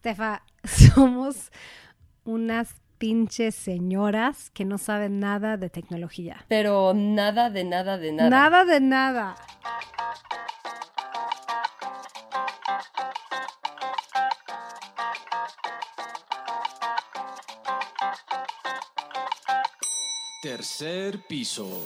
Estefa, somos unas pinches señoras que no saben nada de tecnología. Pero nada de nada de nada. Nada de nada. Tercer piso.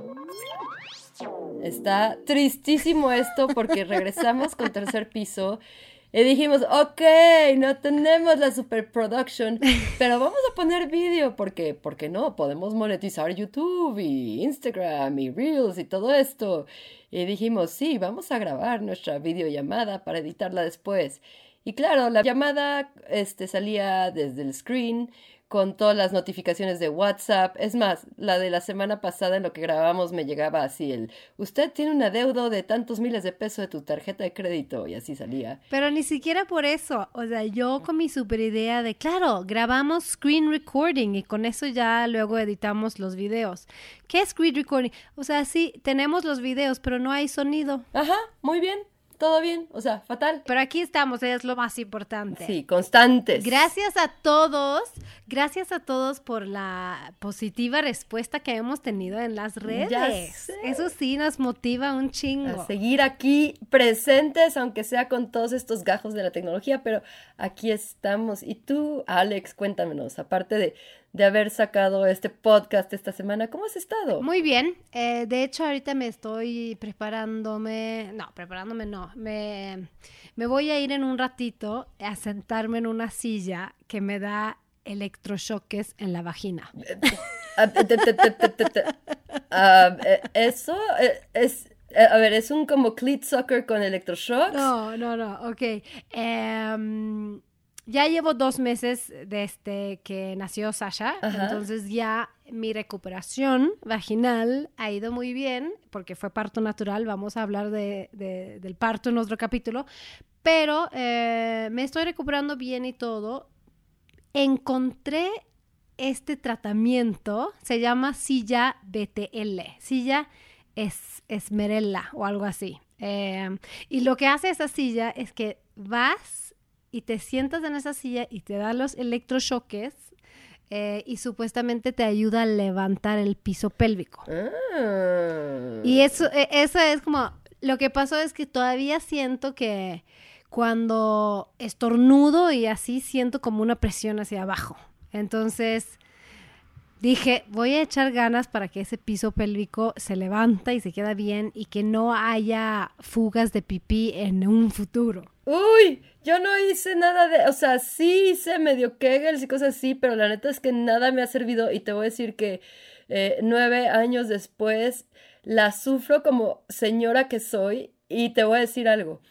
Está tristísimo esto porque regresamos con Tercer Piso y dijimos, ok, no tenemos la superproduction, pero vamos a poner vídeo porque no, podemos monetizar YouTube y Instagram y Reels y todo esto. Y dijimos, sí, vamos a grabar nuestra videollamada para editarla después. Y claro, la llamada salía desde el screen con todas las notificaciones de WhatsApp. Es más, la de la semana pasada en lo que grabamos me llegaba así usted tiene un adeudo de tantos miles de pesos de tu tarjeta de crédito, y así salía. Pero ni siquiera por eso. O sea, yo con mi super idea de, claro, grabamos screen recording y con eso ya luego editamos los videos. ¿Qué es screen recording? O sea, sí, tenemos los videos, pero no hay sonido. Ajá, muy bien. Todo bien, o sea, fatal. Pero aquí estamos, es lo más importante. Sí, constantes. Gracias a todos por la positiva respuesta que hemos tenido en las redes. Ya sé. Eso sí nos motiva un chingo. A seguir aquí presentes, aunque sea con todos estos gajos de la tecnología, pero aquí estamos. Y tú, Alex, cuéntanos, aparte de haber sacado este podcast esta semana, ¿cómo has estado? Muy bien. De hecho, ahorita me estoy me voy a ir en un ratito a sentarme en una silla que me da electrochoques en la vagina. Eso es... A ver, ¿es un como clit sucker con electroshocks? No, ok. Ya llevo 2 meses desde que nació Sasha. Ajá. Entonces ya mi recuperación vaginal ha ido muy bien porque fue parto natural. Vamos a hablar del parto en otro capítulo. Pero me estoy recuperando bien y todo. Encontré este tratamiento, se llama silla BTL, silla Esmerella o algo así. Y lo que hace esa silla es que vas y te sientas en esa silla y te da los electrochoques y supuestamente te ayuda a levantar el piso pélvico. Y eso es como, lo que pasó es que todavía siento que cuando estornudo y así siento como una presión hacia abajo. Entonces dije, voy a echar ganas para que ese piso pélvico se levanta y se queda bien y que no haya fugas de pipí en un futuro. Uy, yo no hice nada o sea, sí hice medio kegels y cosas así, pero la neta es que nada me ha servido y te voy a decir que 9 años después la sufro como señora que soy y te voy a decir algo.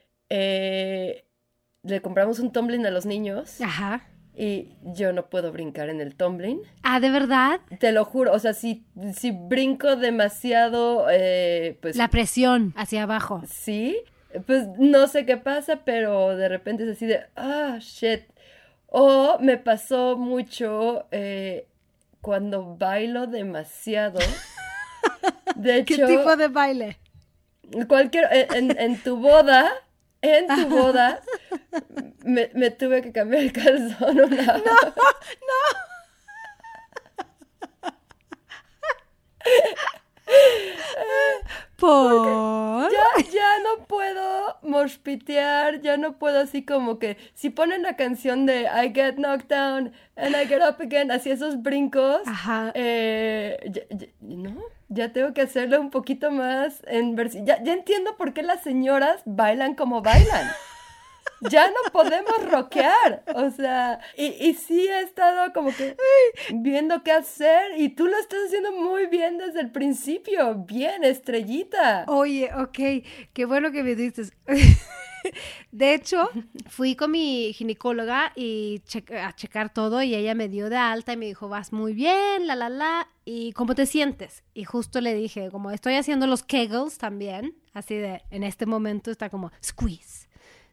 Le compramos un tumbling a los niños. Ajá. Y yo no puedo brincar en el tumbling. ¿Ah, de verdad? Te lo juro, o sea, si brinco demasiado, pues... La presión hacia abajo. Sí, pues no sé qué pasa, pero de repente es así de, shit. O me pasó mucho cuando bailo demasiado. De hecho... ¿Qué tipo de baile? En tu boda... En tu boda me tuve que cambiar el calzón una vez. No. ¿Por? Ya no puedo moshpitear, ya no puedo así como que... Si ponen la canción de I get knocked down and I get up again, así esos brincos, ajá. ¿no? Ya tengo que hacerlo un poquito más en versión... Ya entiendo por qué las señoras bailan como bailan. Ya no podemos rockear. O sea, y sí he estado como que viendo qué hacer y tú lo estás haciendo muy bien desde el principio. Bien, estrellita. Oye, ok, qué bueno que me dices. De hecho, fui con mi ginecóloga y a checar todo y ella me dio de alta y me dijo, vas muy bien, ¿y cómo te sientes? Y justo le dije, como estoy haciendo los kegels también, así de, en este momento está como squeeze.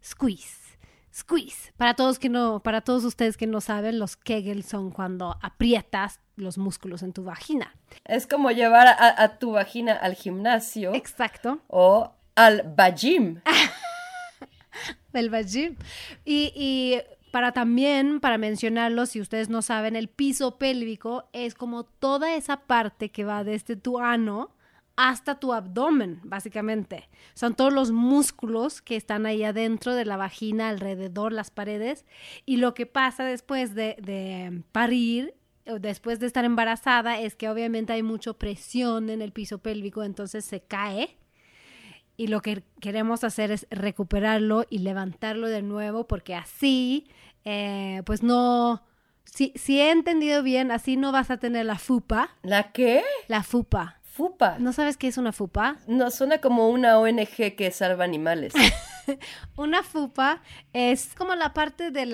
Para todos ustedes que no saben, los kegels son cuando aprietas los músculos en tu vagina. Es como llevar a tu vagina al gimnasio. Exacto. O al vagim. El vagim. Y para mencionarlo, si ustedes no saben, el piso pélvico es como toda esa parte que va desde tu ano hasta tu abdomen, básicamente. Son todos los músculos que están ahí adentro de la vagina, alrededor, las paredes. Y lo que pasa después de parir, o después de estar embarazada, es que obviamente hay mucha presión en el piso pélvico, entonces se cae. Y lo que queremos hacer es recuperarlo y levantarlo de nuevo, porque así, pues no... Si he entendido bien, así no vas a tener la fupa. ¿La qué? La fupa. Fupa. ¿No sabes qué es una fupa? No, suena como una ONG que salva animales. Una fupa es como la parte de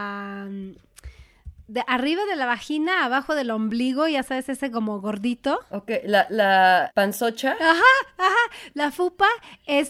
arriba de la vagina, abajo del ombligo, ya sabes, ese como gordito. Ok, la panzocha. Ajá. La fupa es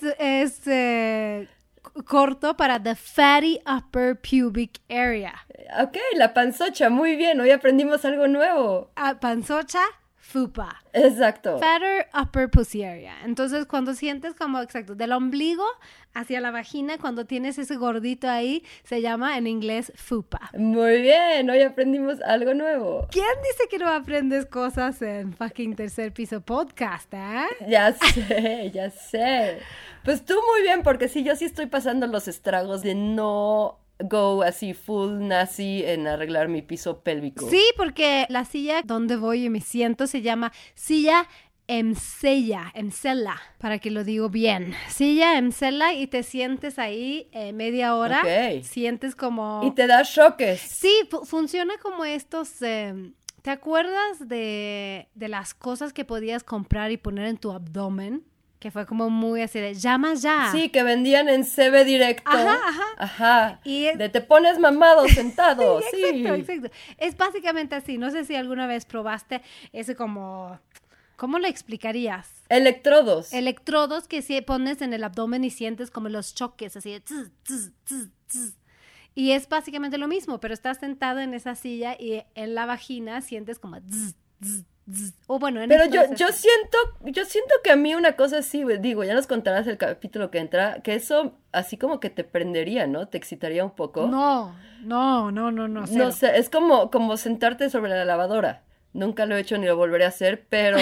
corto para the fatty upper pubic area. Ok, la panzocha, muy bien, hoy aprendimos algo nuevo. Panzocha, fupa. Exacto. Fatter upper pussy area. Entonces, cuando sientes como, exacto, del ombligo hacia la vagina, cuando tienes ese gordito ahí, se llama en inglés fupa. Muy bien, hoy aprendimos algo nuevo. ¿Quién dice que no aprendes cosas en fucking Tercer Piso Podcast, Ya sé. Pues tú muy bien, porque sí, yo sí estoy pasando los estragos de no go así full nazi en arreglar mi piso pélvico. Sí, porque la silla donde voy y me siento se llama silla Emsella, para que lo digo bien. Silla Emsella, y te sientes ahí media hora. Ok. Sientes como... Y te da choques. Sí, funciona como estos... ¿te acuerdas de las cosas que podías comprar y poner en tu abdomen? Que fue como muy así de, llama ya. Sí, que vendían en CB Directo. Ajá. Y te pones mamado sentado. Sí, exacto. Es básicamente así. No sé si alguna vez probaste ese como... ¿Cómo lo explicarías? Electrodos. Electrodos que si pones en el abdomen y sientes como los choques, así de... Tz, tz, tz, tz. Y es básicamente lo mismo, pero estás sentado en esa silla y en la vagina sientes como... Tz, tz, tz. O bueno, pero yo siento que a mí una cosa así, digo, ya nos contarás el capítulo que entra, que eso así como que te prendería, ¿no? Te excitaría un poco. No. Cero. No sé, es como sentarte sobre la lavadora. Nunca lo he hecho ni lo volveré a hacer, pero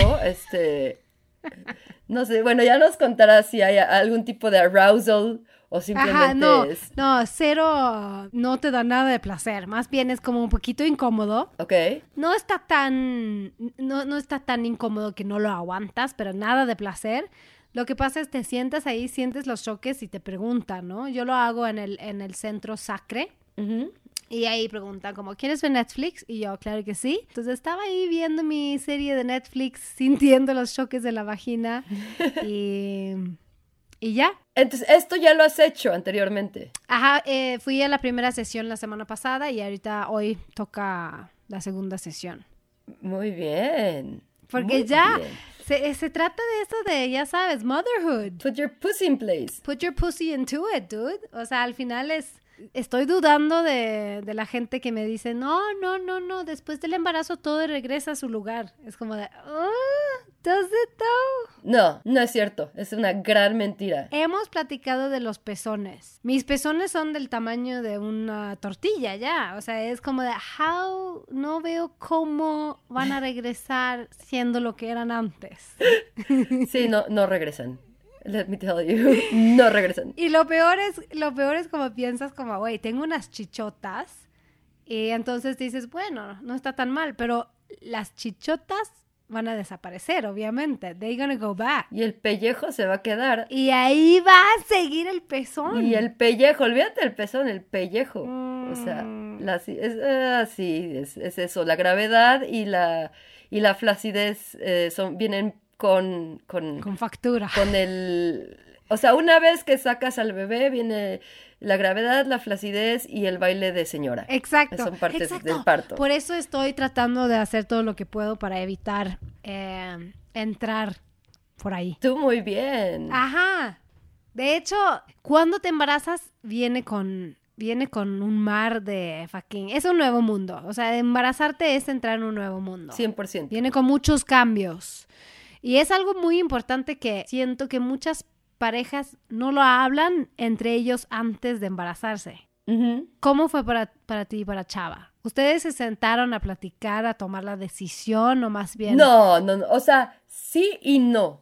no sé, bueno, ya nos contarás si hay algún tipo de arousal o simplemente no, cero no te da nada de placer, más bien es como un poquito incómodo. Ok. No está tan incómodo que no lo aguantas, pero nada de placer. Lo que pasa es te sientas ahí, sientes los choques y te preguntan, ¿no? Yo lo hago en el centro Sacre. Uh-huh. Y ahí preguntan como, ¿quieres ver Netflix? Y yo, claro que sí. Entonces estaba ahí viendo mi serie de Netflix, sintiendo los choques de la vagina y ya. Entonces, esto ya lo has hecho anteriormente. Ajá, fui a la primera sesión la semana pasada y ahorita hoy toca la segunda sesión. Muy bien. Porque muy ya bien. se trata de eso de, ya sabes, motherhood. Put your pussy in place. Put your pussy into it, dude. O sea, al final estoy dudando de la gente que me dice, no, después del embarazo todo regresa a su lugar. Es como de, does it though? No es cierto, es una gran mentira. Hemos platicado de los pezones. Mis pezones son del tamaño de una tortilla ya. O sea, es como de, no veo cómo van a regresar siendo lo que eran antes. Sí, no regresan. Let me tell you, no regresan. Y lo peor es como piensas como, güey, tengo unas chichotas y entonces dices, bueno, no está tan mal, pero las chichotas van a desaparecer, obviamente. They're gonna go back. Y el pellejo se va a quedar. Y ahí va a seguir el pezón. Y el pellejo, olvídate del pezón, el pellejo. O sea, es eso, la gravedad y la flacidez vienen con factura. O sea, una vez que sacas al bebé, viene la gravedad, la flacidez y el baile de señora. Exacto. Son partes del parto. Por eso estoy tratando de hacer todo lo que puedo para evitar entrar por ahí. Tú muy bien. Ajá. De hecho, cuando te embarazas, viene con un mar de fucking... Es un nuevo mundo. O sea, embarazarte es entrar en un nuevo mundo. 100%. Viene con muchos cambios. Y es algo muy importante que siento que muchas parejas no lo hablan entre ellos antes de embarazarse. Ujú. ¿Cómo fue para ti y para Chava? ¿Ustedes se sentaron a platicar, a tomar la decisión o más bien? No, o sea, sí y no.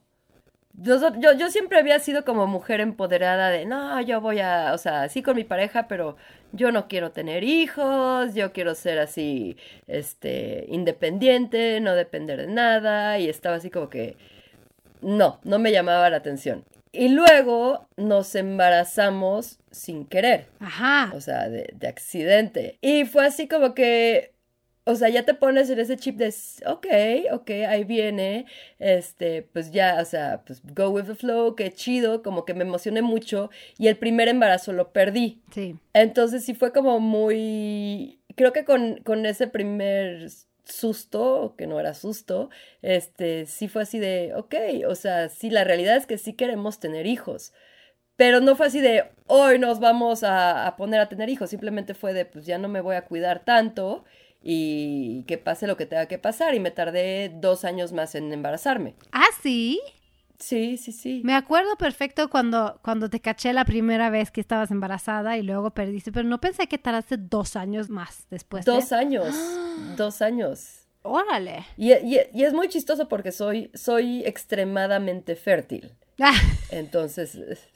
Yo siempre había sido como mujer empoderada de, no, yo voy a, o sea, sí con mi pareja, pero yo no quiero tener hijos, yo quiero ser así, independiente, no depender de nada, y estaba así como que, no me llamaba la atención. Y luego nos embarazamos sin querer, Ajá. o sea, de accidente. Y fue así como que, o sea, ya te pones en ese chip de, ok, ahí viene, pues ya, o sea, pues go with the flow, qué chido, como que me emocioné mucho y el primer embarazo lo perdí. Sí. Entonces sí fue como muy, creo que con ese primer susto, que no era susto, sí fue así de, ok, o sea, sí, la realidad es que sí queremos tener hijos. Pero no fue así de, hoy nos vamos a poner a tener hijos. Simplemente fue de, pues ya no me voy a cuidar tanto y que pase lo que tenga que pasar. Y me tardé 2 años más en embarazarme. ¿Ah, sí? Sí. Me acuerdo perfecto cuando te caché la primera vez que estabas embarazada y luego perdiste, pero no pensé que tardaste 2 años más después. 2 años, 2 años. ¡Órale! Y es muy chistoso porque soy extremadamente fértil. Ah, Entonces,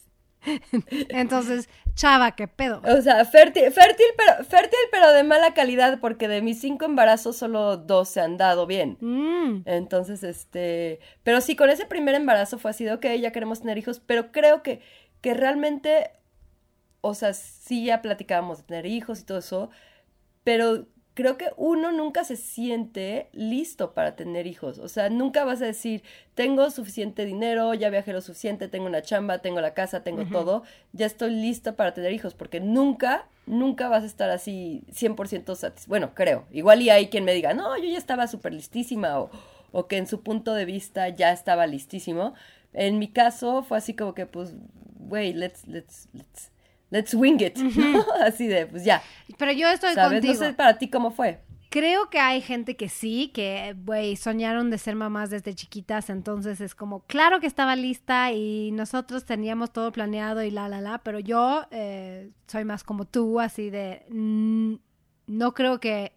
entonces, Chava, ¿qué pedo? o sea, fértil, pero de mala calidad, porque de mis 5 embarazos solo 2 se han dado bien. Entonces, pero sí, con ese primer embarazo fue así de, ok, ya queremos tener hijos, pero creo que realmente, o sea, sí ya platicábamos de tener hijos y todo eso, pero creo que uno nunca se siente listo para tener hijos. O sea, nunca vas a decir, tengo suficiente dinero, ya viajé lo suficiente, tengo una chamba, tengo la casa, tengo todo, ya estoy lista para tener hijos, porque nunca vas a estar así 100% satisfecho. Bueno, creo. Igual y hay quien me diga, no, yo ya estaba súper listísima, o que en su punto de vista ya estaba listísimo. En mi caso fue así como que, pues, güey, let's wing it, ¿no? Así de, pues ya. Pero yo estoy ¿Sabes? contigo. No sé para ti cómo fue. Creo que hay gente que sí, que, güey, soñaron de ser mamás desde chiquitas, entonces es como, claro que estaba lista y nosotros teníamos todo planeado y pero yo soy más como tú, así de, no creo que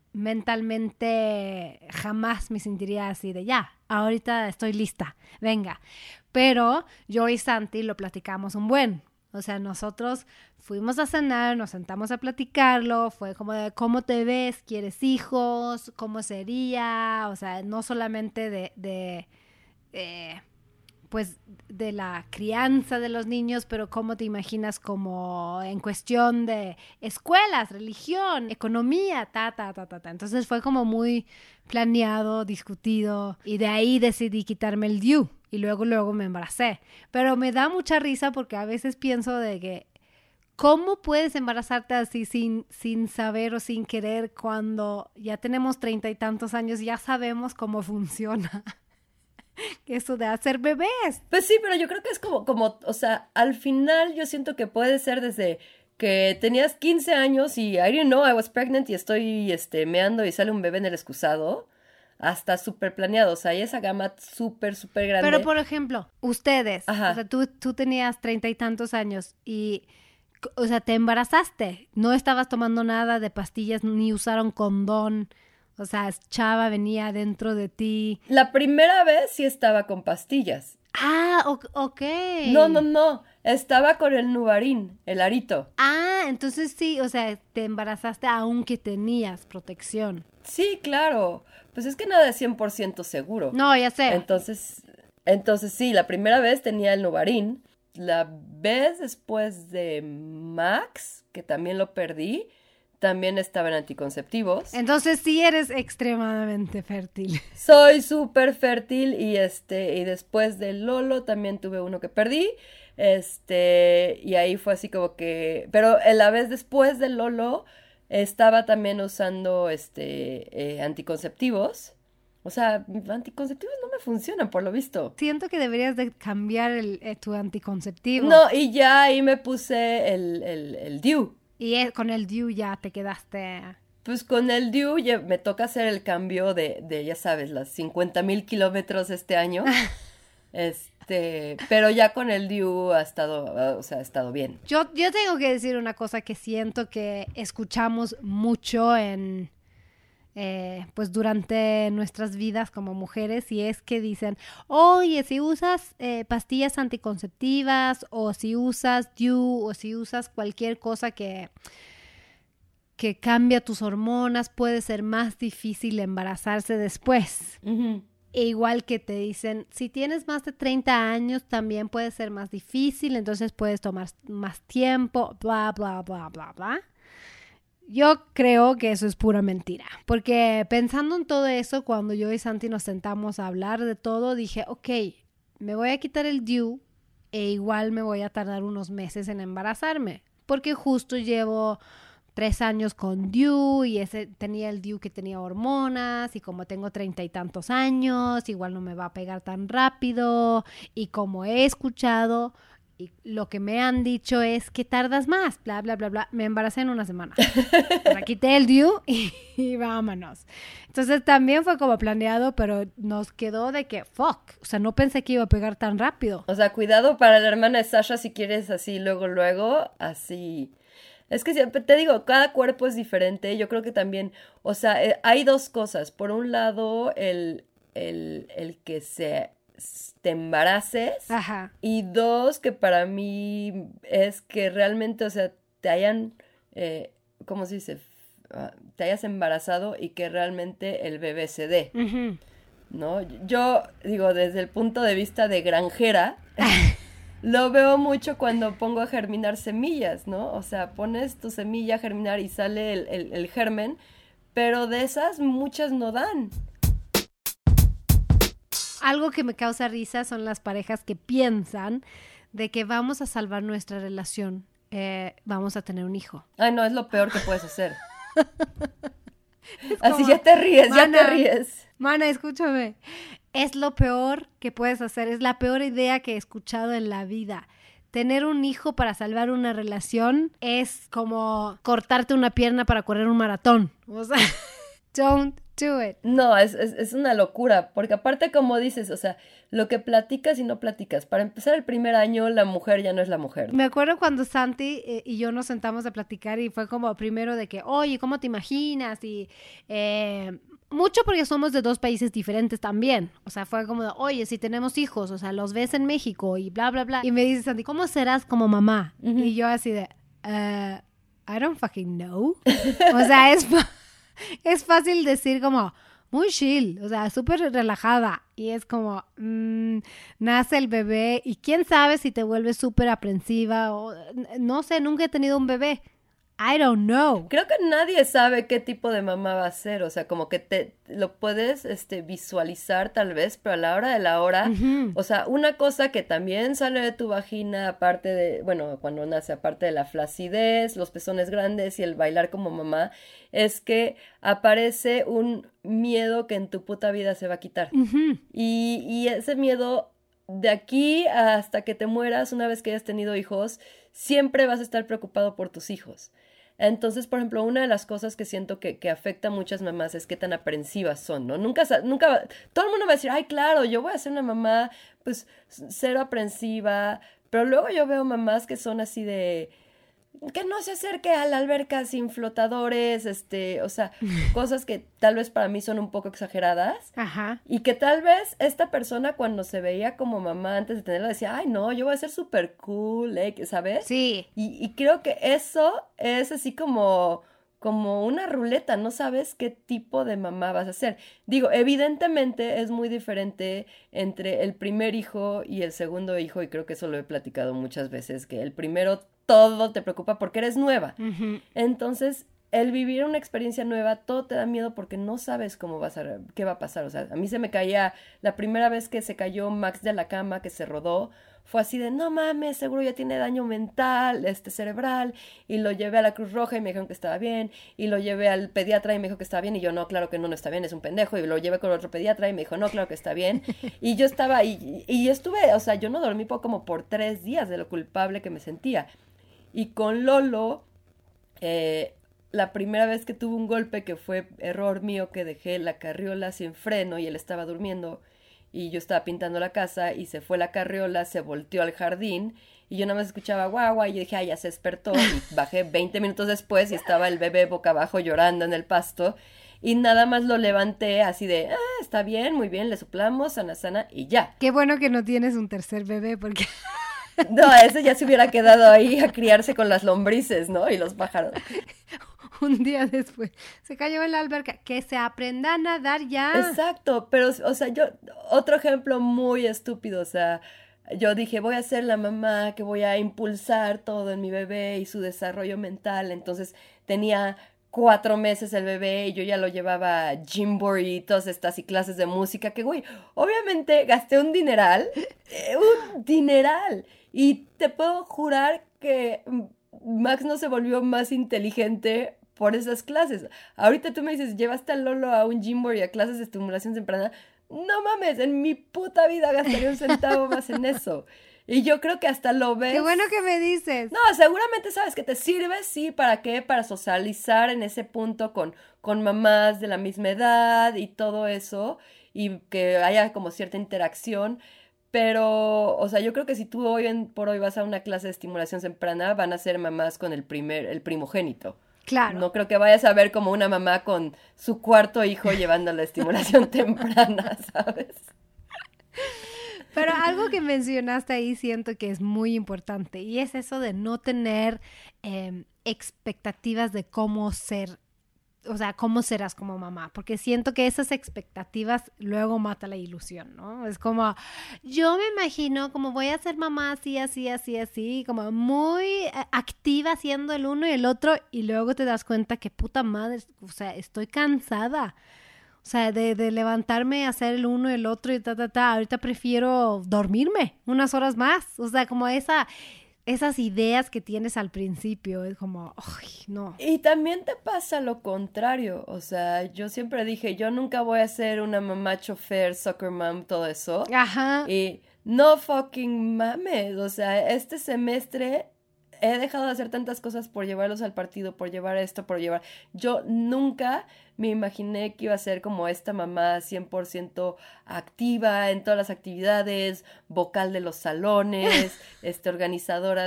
mentalmente jamás me sentiría así de, ya, ahorita estoy lista, venga. Pero yo y Santi lo platicamos un buen. O sea, nosotros fuimos a cenar, nos sentamos a platicarlo, fue como de cómo te ves, quieres hijos, cómo sería, o sea, no solamente pues de la crianza de los niños, pero cómo te imaginas como en cuestión de escuelas, religión, economía, ta. Entonces fue como muy planeado, discutido, y de ahí decidí quitarme el DIU. Y luego me embaracé. Pero me da mucha risa porque a veces pienso de que ¿cómo puedes embarazarte así sin saber o sin querer cuando ya tenemos 30 y tantos años y ya sabemos cómo funciona eso de hacer bebés? Pues sí, pero yo creo que es como, o sea, al final yo siento que puede ser desde que tenías 15 años y I didn't know I was pregnant y estoy meando y sale un bebé en el excusado, hasta súper planeado, o sea, hay esa gama súper grande. Pero, por ejemplo, ustedes, Ajá. o sea, tú tenías 30 y tantos años y, o sea, te embarazaste, no estabas tomando nada de pastillas, ni usaron condón, o sea, Chava venía dentro de ti. La primera vez sí estaba con pastillas. Ah, ok. No, estaba con el Nuvarín, el arito. Ah, entonces sí, o sea, te embarazaste aunque tenías protección. Sí, claro. Pues es que nada es 100% seguro. No, ya sé. Entonces sí, la primera vez tenía el Nuvarín. La vez después de Max, que también lo perdí, también estaba en anticonceptivos. Entonces sí eres extremadamente fértil. Soy súper fértil y y después de Lolo también tuve uno que perdí. Y ahí fue así como que, pero la vez después de Lolo estaba también usando anticonceptivos. O sea, anticonceptivos no me funcionan por lo visto. Siento que deberías de cambiar tu anticonceptivo. No, y ya ahí me puse el DIU. Y con el DIU ya te quedaste. Pues con el DIU ya me toca hacer el cambio de ya sabes, las 50,000 kilómetros este año. Pero ya con el DIU ha estado bien. Yo tengo que decir una cosa que siento que escuchamos mucho pues durante nuestras vidas como mujeres, y es que dicen, oye, si usas pastillas anticonceptivas o si usas DIU o si usas cualquier cosa que cambia tus hormonas, puede ser más difícil embarazarse después. Uh-huh. E igual que te dicen, si tienes más de 30 años también puede ser más difícil, entonces puedes tomar más tiempo, bla, bla, bla, bla, bla. Yo creo que eso es pura mentira, porque pensando en todo eso, cuando yo y Santi nos sentamos a hablar de todo, dije, ok, me voy a quitar el DIU e igual me voy a tardar unos meses en embarazarme, porque justo llevo 3 años con DIU y tenía el DIU que tenía hormonas, y como tengo 30 y tantos años, igual no me va a pegar tan rápido, y como he escuchado y lo que me han dicho es que tardas más, bla, bla, bla, bla. Me embaracé en una semana. O sea, quité el DIU y vámonos. Entonces también fue como planeado, pero nos quedó de que, fuck, o sea, no pensé que iba a pegar tan rápido. O sea, cuidado para la hermana de Sasha si quieres así, luego, así. Es que te digo, cada cuerpo es diferente. Yo creo que también, o sea, hay dos cosas. Por un lado, el que te embaraces. Ajá. Y dos, que para mí es que realmente, o sea, te hayan, ¿cómo se dice? Te hayas embarazado y que realmente el bebé se dé, Uh-huh. ¿no? Yo digo, desde el punto de vista de granjera, lo veo mucho cuando pongo a germinar semillas, ¿no? O sea, pones tu semilla a germinar y sale el germen, pero de esas muchas no dan. Algo que me causa risa son las parejas que piensan de que vamos a salvar nuestra relación, vamos a tener un hijo. Ay, no, es lo peor que puedes hacer. Como, así ya te ríes. Mana, escúchame. Es lo peor que puedes hacer, es la peor idea que he escuchado en la vida. Tener un hijo para salvar una relación es como cortarte una pierna para correr un maratón. O sea, don't do it. No, es una locura, porque aparte como dices, o sea, lo que platicas y no platicas. Para empezar el primer año, la mujer ya no es la mujer. Me acuerdo cuando Santi y yo nos sentamos a platicar y fue como primero de que, oye, ¿cómo te imaginas? Y mucho porque somos de 2 países diferentes también. O sea, fue como de, oye, si tenemos hijos, o sea, los ves en México y bla, bla, bla. Y me dice Santi, ¿cómo serás como mamá? Uh-huh. Y yo así de, I don't fucking know. O sea, es fácil decir como muy chill, o sea, súper relajada. Y es como, nace el bebé y quién sabe si te vuelves súper aprensiva o no sé, nunca he tenido un bebé. I don't know. Creo que nadie sabe qué tipo de mamá va a ser, o sea, como que te lo puedes visualizar tal vez, pero a la hora de la hora, uh-huh. O sea, una cosa que también sale de tu vagina, aparte de, bueno, cuando nace, aparte de la flacidez, los pezones grandes y el bailar como mamá, es que aparece un miedo que en tu puta vida se va a quitar. Uh-huh. Y ese miedo, de aquí hasta que te mueras, una vez que hayas tenido hijos, siempre vas a estar preocupado por tus hijos. Entonces, por ejemplo, una de las cosas que siento que afecta a muchas mamás es qué tan aprensivas son, ¿no? Nunca, todo el mundo va a decir, ay, claro, yo voy a ser una mamá, pues, cero aprensiva, pero luego yo veo mamás que son así de, que no se acerque a la alberca sin flotadores, o sea, cosas que tal vez para mí son un poco exageradas. Ajá. Y que tal vez esta persona cuando se veía como mamá antes de tenerla decía, ay no, yo voy a ser súper cool, ¿sabes? Sí. Y creo que eso es así como una ruleta, no sabes qué tipo de mamá vas a ser. Digo, evidentemente es muy diferente entre el primer hijo y el segundo hijo, y creo que eso lo he platicado muchas veces, que el primero todo te preocupa porque eres nueva. Uh-huh. Entonces, el vivir una experiencia nueva, todo te da miedo porque no sabes qué va a pasar. O sea, a mí se me caía, la primera vez que se cayó Max de la cama, que se rodó, fue así de, no mames, seguro ya tiene daño mental, cerebral, y lo llevé a la Cruz Roja y me dijeron que estaba bien, y lo llevé al pediatra y me dijo que estaba bien, y yo, no, claro que no está bien, es un pendejo, y lo llevé con otro pediatra y me dijo, no, claro que está bien, y yo estaba, y estuve, o sea, yo no dormí como por 3 días de lo culpable que me sentía. Y con Lolo, la primera vez que tuve un golpe, que fue error mío, que dejé la carriola sin freno y él estaba durmiendo, y yo estaba pintando la casa y se fue la carriola, se volteó al jardín y yo nada más escuchaba guau, guau, y yo dije, ya se despertó, y bajé 20 minutos después y estaba el bebé boca abajo llorando en el pasto, y nada más lo levanté así de, está bien, muy bien, le soplamos, sana, sana, y ya. Qué bueno que no tienes un tercer bebé, porque... No, ese ya se hubiera quedado ahí a criarse con las lombrices, ¿no? Y los pájaros. Un día después, se cayó en la alberca, que se aprenda a nadar ya. Exacto, pero, o sea, otro ejemplo muy estúpido, o sea, yo dije, voy a ser la mamá que voy a impulsar todo en mi bebé y su desarrollo mental, entonces tenía 4 meses el bebé y yo ya lo llevaba a Gymboree y todas estas y clases de música, que güey, obviamente gasté un dineral, y te puedo jurar que Max no se volvió más inteligente por esas clases. Ahorita tú me dices, ¿llevaste a Lolo a un Gymboree, a clases de estimulación temprana? No mames, en mi puta vida gastaría un centavo más en eso. Y yo creo que hasta lo ves. Qué bueno que me dices. No, seguramente sabes que te sirve, sí, ¿para qué? Para socializar en ese punto con mamás de la misma edad y todo eso, y que haya como cierta interacción. Pero, o sea, yo creo que si tú por hoy vas a una clase de estimulación temprana, van a ser mamás con el primogénito. Claro. No creo que vayas a ver como una mamá con su cuarto hijo llevando la estimulación temprana, ¿sabes? Pero algo que mencionaste ahí siento que es muy importante, y es eso de no tener expectativas de cómo ser, o sea, cómo serás como mamá, porque siento que esas expectativas luego mata la ilusión, ¿no? Es como, yo me imagino como voy a ser mamá así, así, así, así, como muy activa haciendo el uno y el otro, y luego te das cuenta que puta madre, o sea, estoy cansada. O sea, de levantarme, hacer el uno y el otro y ahorita prefiero dormirme unas horas más. O sea, como esas ideas que tienes al principio, es como, ¡ay, no! Y también te pasa lo contrario, o sea, yo siempre dije, yo nunca voy a ser una mamá chofer, soccer mom, todo eso. Ajá. Y no fucking mames, o sea, este semestre he dejado de hacer tantas cosas por llevarlos al partido, por llevar esto, por llevar... Yo nunca me imaginé que iba a ser como esta mamá 100% activa en todas las actividades, vocal de los salones, organizadora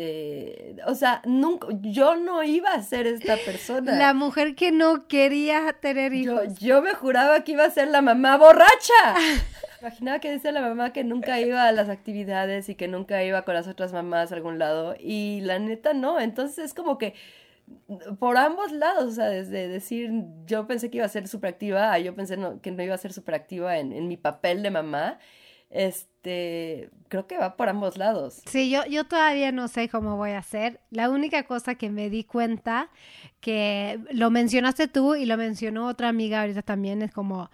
o sea, nunca, yo no iba a ser esta persona. La mujer que no quería tener hijos. Yo me juraba que iba a ser la mamá borracha. Imaginaba que decía la mamá que nunca iba a las actividades y que nunca iba con las otras mamás a algún lado, y la neta no, entonces es como que por ambos lados, o sea, desde decir yo pensé que iba a ser súper activa, yo pensé que no iba a ser súper activa en mi papel de mamá, creo que va por ambos lados. Sí, yo todavía no sé cómo voy a hacer. La única cosa que me di cuenta, que lo mencionaste tú y lo mencionó otra amiga ahorita también, es como...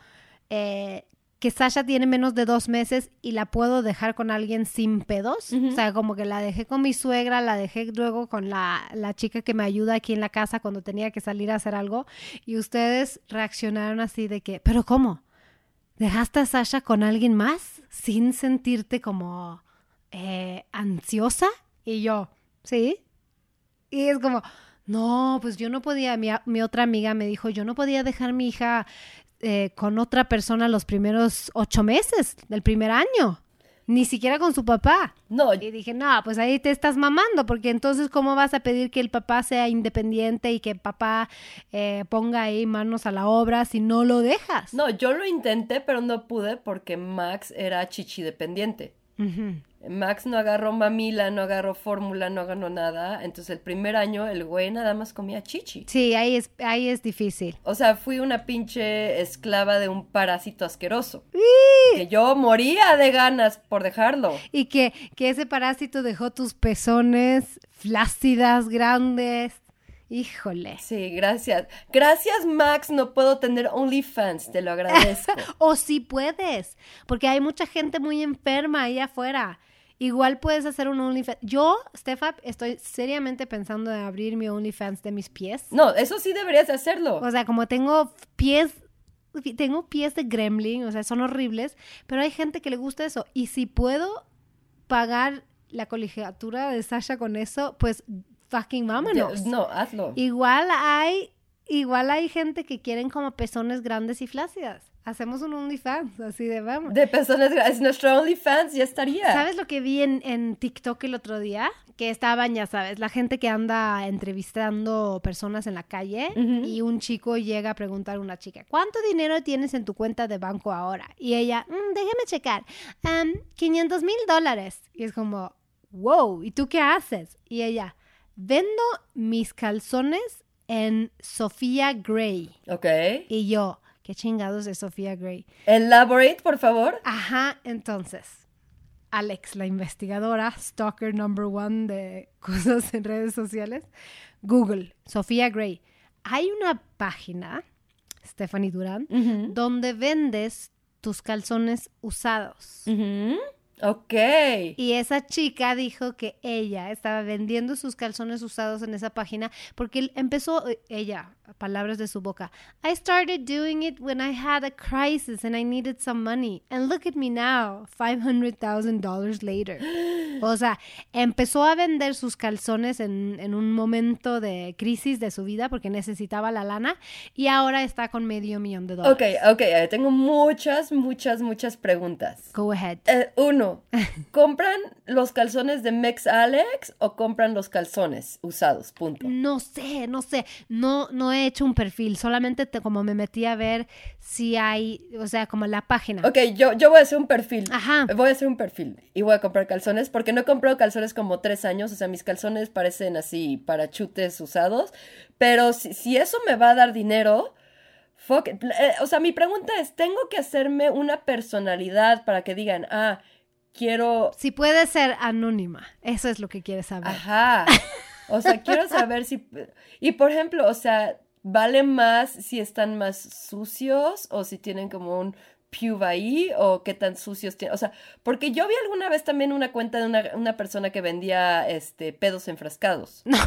que Sasha tiene menos de 2 meses y la puedo dejar con alguien sin pedos. Uh-huh. O sea, como que la dejé con mi suegra, la dejé luego con la chica que me ayuda aquí en la casa cuando tenía que salir a hacer algo. Y ustedes reaccionaron así de que, ¿pero cómo? ¿Dejaste a Sasha con alguien más sin sentirte como ansiosa? Y yo, ¿sí? Y es como, no, pues yo no podía. Mi otra amiga me dijo, yo no podía dejar a mi hija... con otra persona los primeros 8 meses del primer año, ni siquiera con su papá. No. Y dije, no, pues ahí te estás mamando, porque entonces ¿cómo vas a pedir que el papá sea independiente y que el papá ponga ahí manos a la obra si no lo dejas? No, yo lo intenté, pero no pude porque Max era chichidependiente. Uh-huh. Max no agarró mamila, no agarró fórmula, no agarró nada. Entonces el primer año el güey nada más comía chichi. Sí, ahí es difícil. O sea, fui una pinche esclava de un parásito asqueroso. Que yo moría de ganas por dejarlo. Y que ese parásito dejó tus pezones flácidas, grandes. Híjole. Sí, gracias. Gracias, Max, no puedo tener OnlyFans, te lo agradezco. O sí puedes, porque hay mucha gente muy enferma ahí afuera. Igual puedes hacer un OnlyFans. Yo, Stefa, estoy seriamente pensando en abrir mi OnlyFans de mis pies. No, eso sí deberías de hacerlo. O sea, como tengo pies de gremlin, o sea, son horribles, pero hay gente que le gusta eso. Y si puedo pagar la colegiatura de Sasha con eso, pues fucking vámonos. No, hazlo. Igual hay igual hay gente que quieren como pezones grandes y flácidas. Hacemos un OnlyFans, así de vamos. De personas, es nuestro OnlyFans, ya estaría. ¿Sabes lo que vi en TikTok el otro día? Que estaban, ya sabes, la gente que anda entrevistando personas en la calle y un chico llega a preguntar a una chica, ¿cuánto dinero tienes en tu cuenta de banco ahora? Y ella, déjame checar, $500,000. Y es como, wow, ¿y tú qué haces? Y ella, vendo mis calzones en Sophia Grey. Ok. Y yo, ¿qué chingados es Sophia Grey? Elaborate, por favor. Ajá, entonces, Alex, la investigadora, stalker number one de cosas en redes sociales, Google, Sophia Grey. Hay una página, Stephanie Durán, donde vendes tus calzones usados. Ok. Y esa chica dijo que ella estaba vendiendo sus calzones usados en esa página porque empezó, ella, palabras de su boca, I started doing it when I had a crisis and I needed some money. And look at me now, $500,000 later. O sea, empezó a vender sus calzones en un momento de crisis de su vida porque necesitaba la lana y ahora está con $500,000. Ok, tengo muchas preguntas. Go ahead. Uno, ¿compran los calzones de Mex Alex o compran los calzones usados? Punto. No sé, no he hecho un perfil, solamente como me metí a ver si hay, o sea, como la página. Ok, yo voy a hacer un perfil. Ajá. Voy a hacer un perfil y voy a comprar calzones porque no he comprado calzones como 3 años, o sea, mis calzones parecen así parachutes usados, pero si eso me va a dar dinero... Fuck it. O sea, mi pregunta es, ¿tengo que hacerme una personalidad para que digan, quiero... Si puede ser anónima, eso es lo que quieres saber. Ajá. O sea, quiero saber si... Y por ejemplo, o sea, ¿vale más si están más sucios o si tienen como un pube ahí o qué tan sucios tienen? O sea, porque yo vi alguna vez también una cuenta de una persona que vendía pedos enfrascados. No.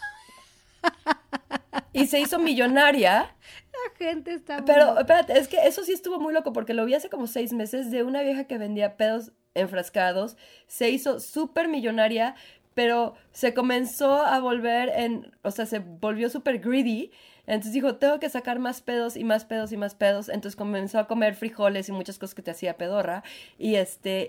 Y se hizo millonaria. La gente está muy Pero, loca. espérate, es que eso sí estuvo muy loco porque lo vi hace como 6 meses de una vieja que vendía pedos enfrascados. Se hizo súper millonaria, pero se comenzó a volver o sea, se volvió súper greedy. Entonces dijo, tengo que sacar más pedos y más pedos y más pedos. Entonces comenzó a comer frijoles y muchas cosas que te hacía pedorra. Y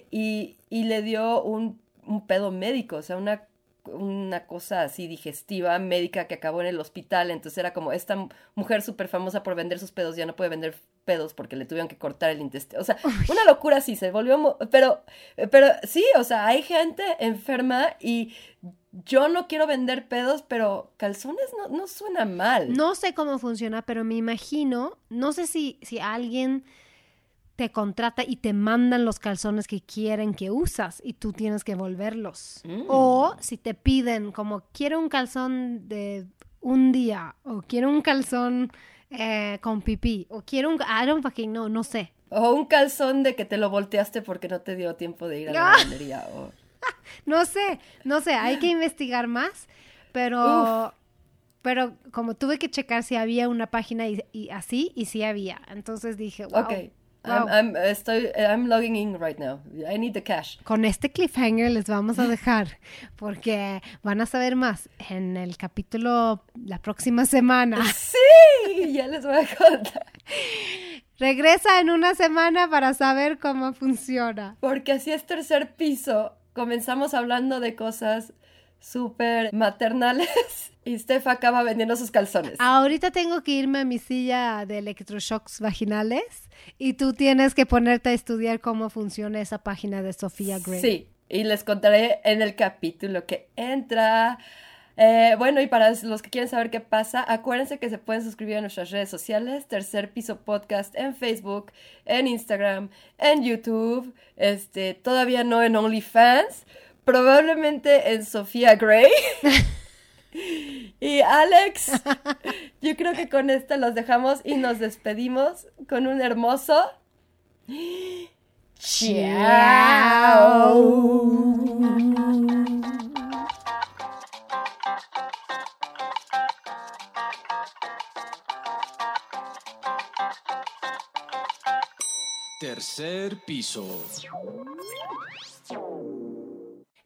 y le dio un pedo médico, o sea, una cosa así digestiva, médica, que acabó en el hospital. Entonces era como, esta mujer súper famosa por vender sus pedos ya no puede vender pedos porque le tuvieron que cortar el intestino. O sea, una locura así, se volvió... Pero sí, o sea, hay gente enferma y yo no quiero vender pedos, pero calzones no suena mal. No sé cómo funciona, pero me imagino, no sé si alguien te contrata y te mandan los calzones que quieren que usas y tú tienes que volverlos. O si te piden como, quiero un calzón de un día, o quiero un calzón con pipí, o quiero un... I don't fucking know, no sé. O un calzón de que te lo volteaste porque no te dio tiempo de ir a la lavandería. No sé, hay que investigar más, pero como tuve que checar si había una página y así, y sí había. Entonces dije, wow. Ok. Wow. I'm logging in right now. I need the cash. Con este cliffhanger les vamos a dejar porque van a saber más en el capítulo la próxima semana. Sí, ya les voy a contar. Regresa en una semana para saber cómo funciona. Porque así es Tercer Piso. Comenzamos hablando de cosas súper maternales y Steph acaba vendiendo sus calzones. Ahorita tengo que irme a mi silla de electroshocks vaginales y tú tienes que ponerte a estudiar cómo funciona esa página de Sophia Grey. Sí, y les contaré en el capítulo que entra. Bueno, y para los que quieren saber qué pasa, acuérdense que se pueden suscribir a nuestras redes sociales, Tercer Piso Podcast en Facebook, en Instagram, en YouTube, todavía no en OnlyFans, probablemente en Sophia Grey. Y Alex, yo creo que con esto los dejamos y nos despedimos con un hermoso... ¡Chao! Tercer Piso.